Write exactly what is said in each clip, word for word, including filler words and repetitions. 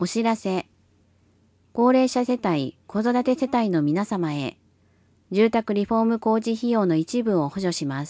お知らせ。高齢者世帯、子育て世帯の皆様へ、住宅リフォーム工事費用の一部を補助します。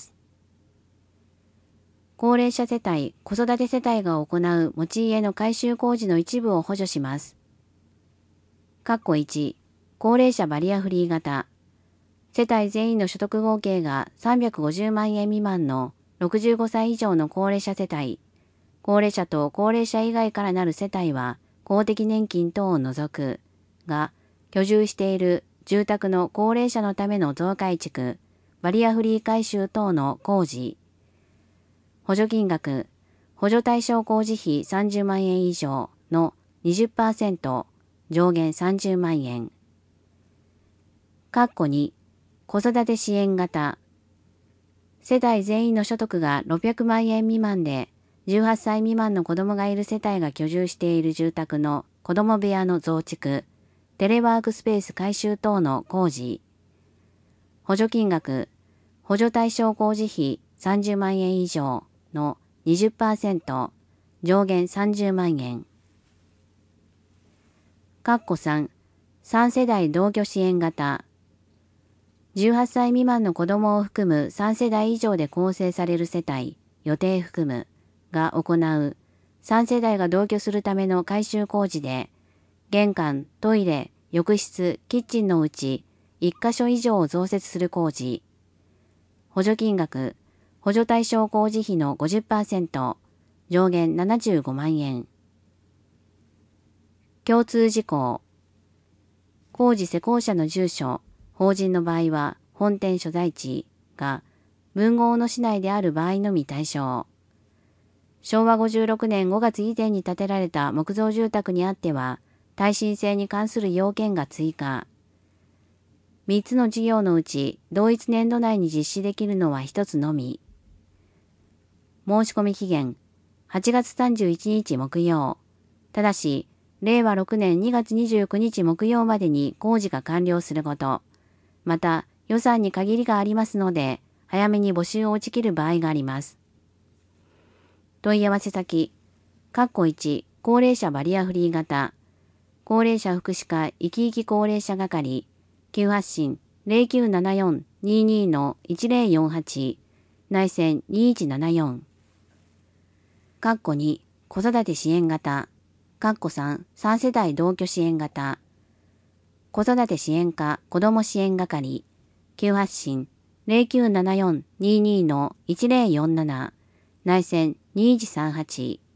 高齢者世帯、子育て世帯が行う持ち家の改修工事の一部を補助します。かっこいち、高齢者バリアフリー型。世帯全員の所得合計がさんびゃくごじゅうまんえん未満のろくじゅうごさい以上の高齢者世帯、高齢者と高齢者以外からなる世帯は公的年金等を除くが、居住している住宅の高齢者のための増改築、バリアフリー改修等の工事。補助金額、補助対象工事費さんじゅうまんえん以上の にじゅっパーセント、上限さんじゅうまんえん。かっこに、子育て支援型。世帯全員の所得がろっぴゃくまんえん未満で、じゅうはっさい未満の子供がいる世帯が居住している住宅の子供部屋の増築、テレワークスペース改修等の工事。補助金額、補助対象工事費さんじゅうまんえん以上の にじゅっパーセント、上限さんじゅうまんえん。かっこさん、さん世代同居支援型。じゅうはっさい未満の子供を含むさん世代以上で構成される世帯、予定含むが行うさん世代が同居するための改修工事で、玄関、トイレ、浴室、キッチンのうちいっかしょ以上を増設する工事。補助金額、補助対象工事費の ごじゅっパーセント、上限ななじゅうごまんえん。共通事項。工事施工者の住所、法人の場合は本店所在地が文豪の市内である場合のみ対象。しょうわごじゅうろくねんごがつ以前に建てられた木造住宅にあっては、耐震性に関する要件が追加。みっつの事業のうち、同一年度内に実施できるのはひとつのみ。申し込み期限、はちがつさんじゅういちにち木曜。ただし、れいわろくねんにがつにじゅうくにち木曜までに工事が完了すること。また、予算に限りがありますので、早めに募集を打ち切る場合があります。問い合わせ先、かっこいち、高齢者バリアフリー型、高齢者福祉課いきいき高齢者係、急発進 ゼロきゅうななよん にーにー いちゼロよんはち、内線にいちななよん。かっこに、子育て支援型、かっこさん、さん世代同居支援型、子育て支援課子ども支援係、急発進 ゼロきゅうななよん にーにー いちゼロよんなな、内線にいちさんはち。